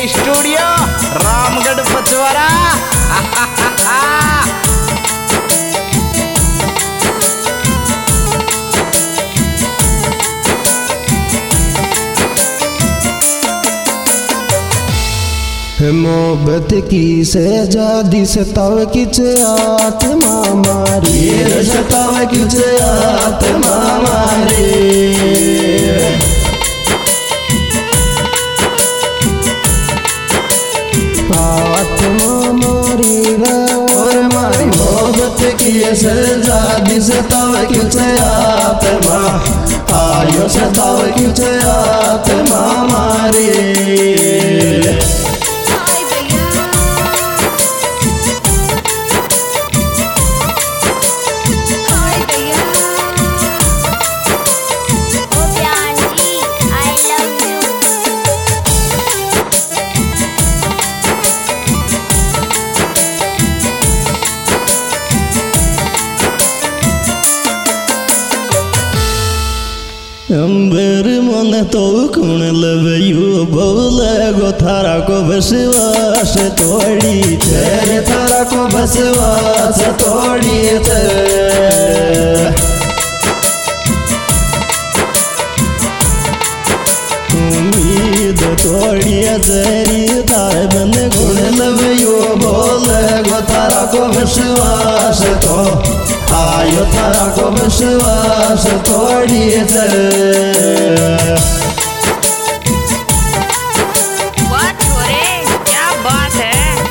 Studio Ramgarh Pachwara. मोहब्बत की सजादी सताव किच आत्मा मारी, सताव किच आत्मा मारी। आत्मा मारी और मारी मोहब्बत की सजादी सताव किच आत्मा, आयो सताव किच आत्मा मारी। अंबर मन तो कौन लवयू बोले गो थारा को बसवास तोड़ी, तेरे थारा को बसवास तोड़ी। उम्मीद तोड़ी तेरी तारे बन गुण लवयू बोले गो थारा को बसवास तो, आयो थारा को विश्वास तोड़ी। बात हो रे, क्या बात है।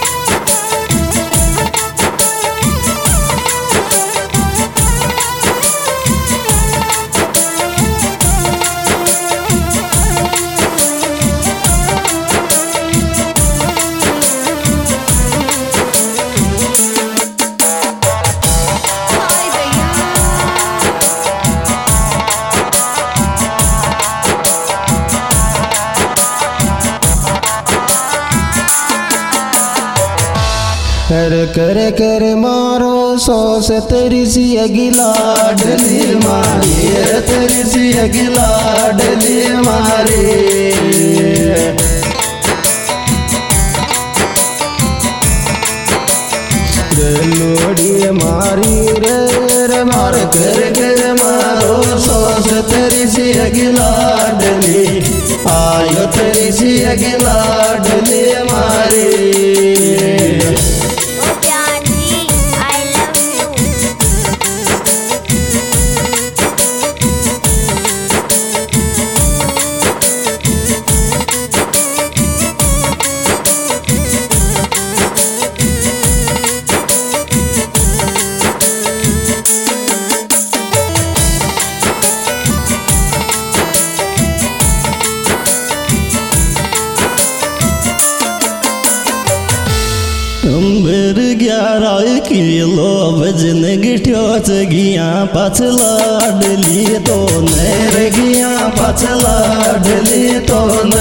कर कर मारो सौ से तेरी सी अगिला डली मारी, तेरी सी अगिला डली मारी। लोड़ी मारी रे मार कर मारो सौ से तेरी सी अगिला डली, आयो तेरी सी अगिला डली मारी। अंबर 11 किलो वजन गिठ्यो गिया पछला डली तो नर गिया पछला डली तो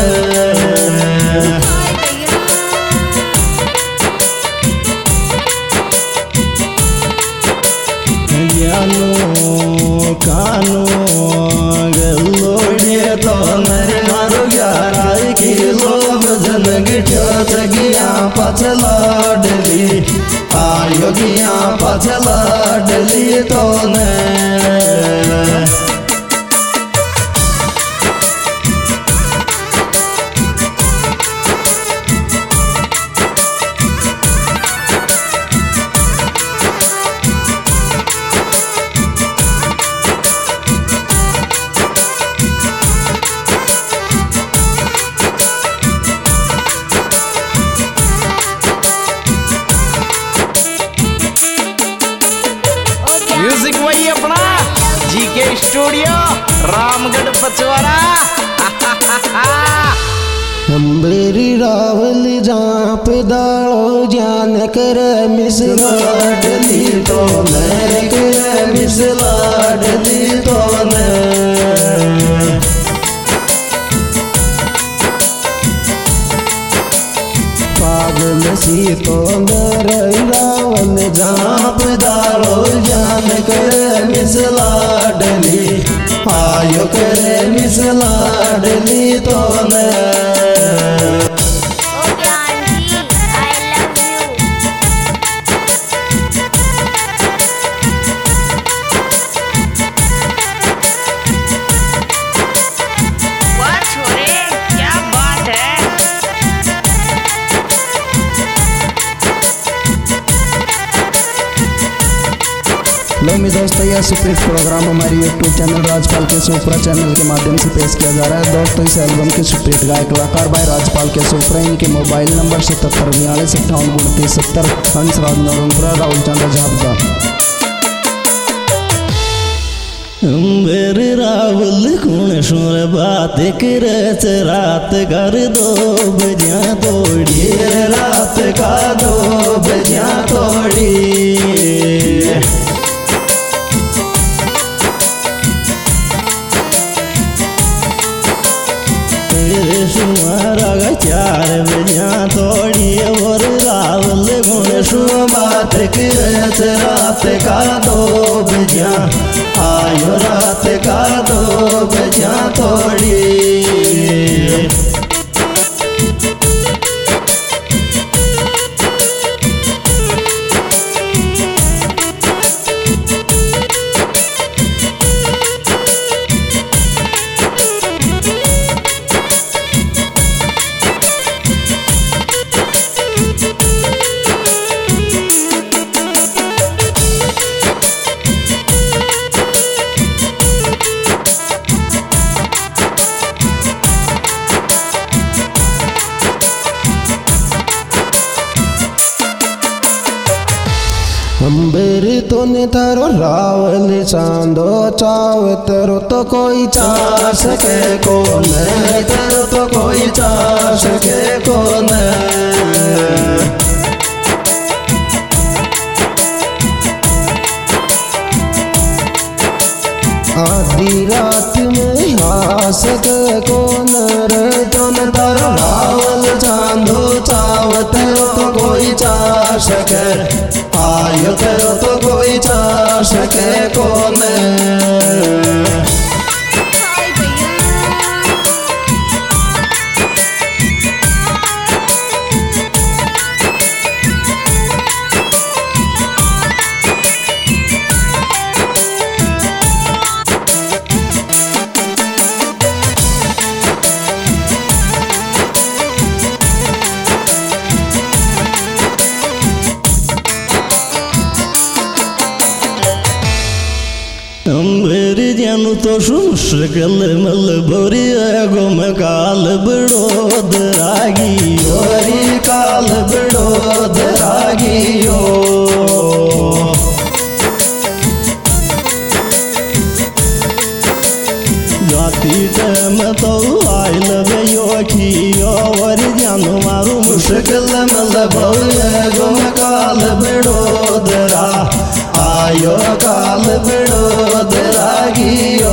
ज्ञानो कानो गलोड़े तो नर मारो 11 किलो वजन गिठ्यो गिया पछला डली, आयो गिया पछला डली तो म्यूजिक वही अपना जीके स्टूडियो रामगढ़ पचवारा। अंबेरी रावल जहाँ पे दाड़ो जान कर मिसला डली तो नर कर मिसला डली तो पागल सी तो नर रावल जहाँ पे दाड़ो जान कर मिसला डली, आयो कर मिसला डली तो हेलो मेरे दोस्तों, यह सुपरहिट प्रोग्राम हमारे यूट्यूब चैनल राजपाल के सोपरा चैनल के माध्यम से पेश किया जा रहा है। दोस्तों, इस एल्बम के सुपरहिट गायक कलाकार भाई राजपाल के सोपरा, इनके मोबाइल नंबर 7742582970, हंसराज नरोंद्रा, राहुल चंद्र झापदा। मेरे रावल कुण सुर बात करत रात कर 2 बजा तोड़ी, रात का 2 बजा तोड़ी। सुमारा 4 बजा तोड़ी और रावल गुण सुर बात करत रात का 2 बजा आयो, रात का 2 बजा तोड़ी। अंबर तो ने थारो रावल चांदो चाव तेरो तो कोई चा सके कौन, तेरो तो कोई चा सके कौन। आधी रात में आ सके कौन रे तुम तारो रावल चांदो चाव तेरो तो कोई चा सके आयो, तेरो तो कोई चा सके कौन। अंबर जानू तो शुष्कल मल भोरी गो में काल बड़ो दरागी, ओरी काल बड़ो दरागी ओ। जाती टाइम तो आई लगे यो की और जानू मारू मुश्किल मल भोरी गो में काल बड़ो दरा आयो, काल बड़ो दरागी ओ।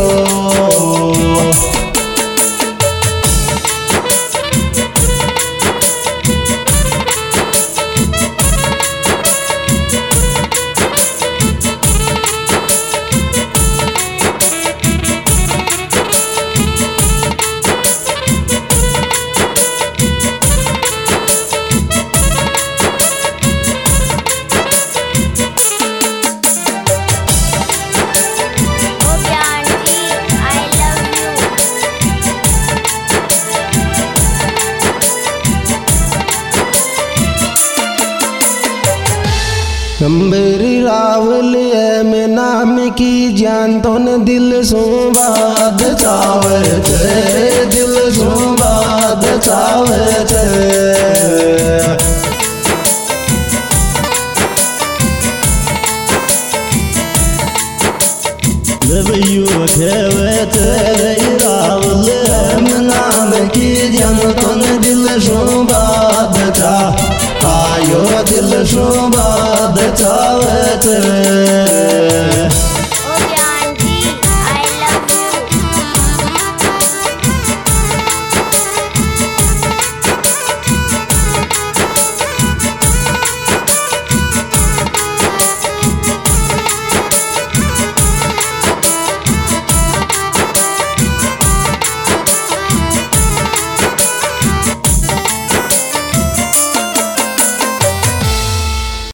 अंबरी रावल में नाम की जान तो न दिल सुबाद चावत, दिल सुबाद चावत। लबियो खेवत रावल में नाम की जान तो न दिल सुबाद चा आयो, दिल सुबाद चावत।